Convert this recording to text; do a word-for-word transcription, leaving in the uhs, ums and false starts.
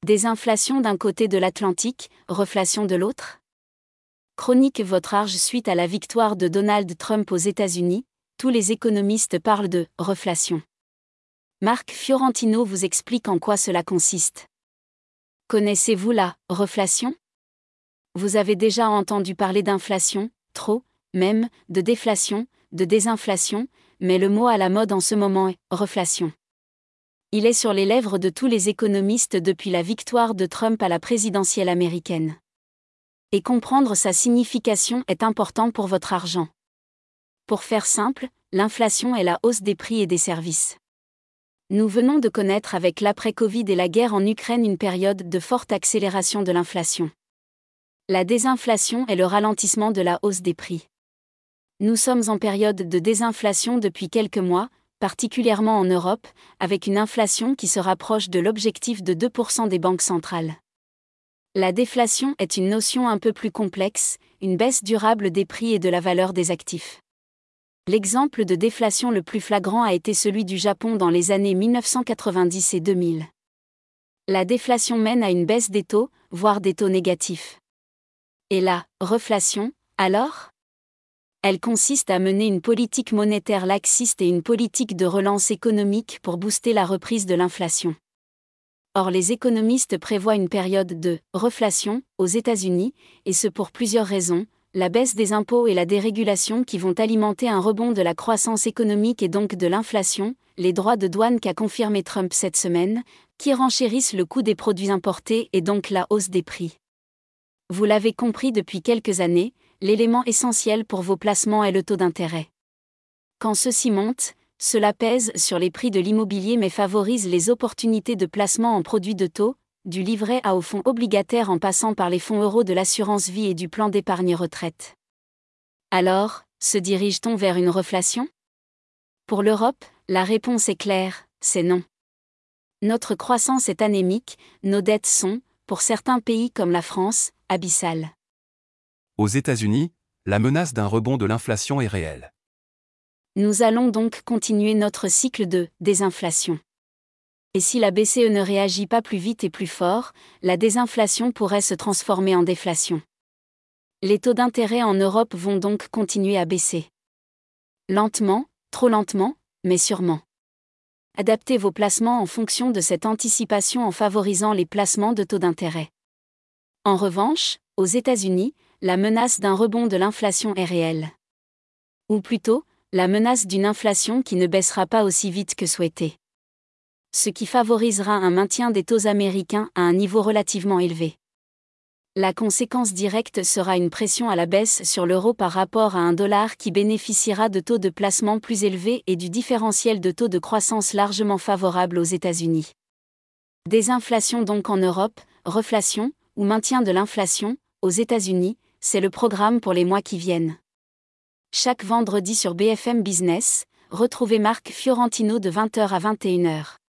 Désinflation d'un côté de l'Atlantique, reflation de l'autre? Chronique votre âge suite à la victoire de Donald Trump aux États-Unis, tous les économistes parlent de « reflation ». Marc Fiorentino vous explique en quoi cela consiste. Connaissez-vous la « reflation » ? Vous avez déjà entendu parler d'inflation, trop, même, de déflation, de désinflation, mais le mot à la mode en ce moment est « reflation ». Il est sur les lèvres de tous les économistes depuis la victoire de Trump à la présidentielle américaine. Et comprendre sa signification est important pour votre argent. Pour faire simple, l'inflation est la hausse des prix et des services. Nous venons de connaître avec l'après-Covid et la guerre en Ukraine une période de forte accélération de l'inflation. La désinflation est le ralentissement de la hausse des prix. Nous sommes en période de désinflation depuis quelques mois, particulièrement en Europe, avec une inflation qui se rapproche de l'objectif de deux pour cent des banques centrales. La déflation est une notion un peu plus complexe, une baisse durable des prix et de la valeur des actifs. L'exemple de déflation le plus flagrant a été celui du Japon dans les années mille neuf cent quatre-vingt-dix et deux mille. La déflation mène à une baisse des taux, voire des taux négatifs. Et la reflation, alors ? Elle consiste à mener une politique monétaire laxiste et une politique de relance économique pour booster la reprise de l'inflation. Or les économistes prévoient une période de « reflation » aux États-Unis, et ce pour plusieurs raisons, la baisse des impôts et la dérégulation qui vont alimenter un rebond de la croissance économique et donc de l'inflation, les droits de douane qu'a confirmé Trump cette semaine, qui renchérissent le coût des produits importés et donc la hausse des prix. Vous l'avez compris depuis quelques années, l'élément essentiel pour vos placements est le taux d'intérêt. Quand ceci monte, cela pèse sur les prix de l'immobilier mais favorise les opportunités de placement en produits de taux, du livret A au fonds obligataire en passant par les fonds euros de l'assurance vie et du plan d'épargne retraite. Alors, se dirige-t-on vers une reflation ? Pour l'Europe, la réponse est claire, c'est non. Notre croissance est anémique, nos dettes sont, pour certains pays comme la France, abyssales. Aux États-Unis, la menace d'un rebond de l'inflation est réelle. Nous allons donc continuer notre cycle de désinflation. Et si la B C E ne réagit pas plus vite et plus fort, la désinflation pourrait se transformer en déflation. Les taux d'intérêt en Europe vont donc continuer à baisser. Lentement, trop lentement, mais sûrement. Adaptez vos placements en fonction de cette anticipation en favorisant les placements de taux d'intérêt. En revanche, aux États-Unis, la menace d'un rebond de l'inflation est réelle. Ou plutôt, la menace d'une inflation qui ne baissera pas aussi vite que souhaité. Ce qui favorisera un maintien des taux américains à un niveau relativement élevé. La conséquence directe sera une pression à la baisse sur l'euro par rapport à un dollar qui bénéficiera de taux de placement plus élevés et du différentiel de taux de croissance largement favorable aux États-Unis. Désinflation donc en Europe, reflation, ou maintien de l'inflation, aux États-Unis, c'est le programme pour les mois qui viennent. Chaque vendredi sur B F M Business, retrouvez Marc Fiorentino de vingt heures à vingt et une heures.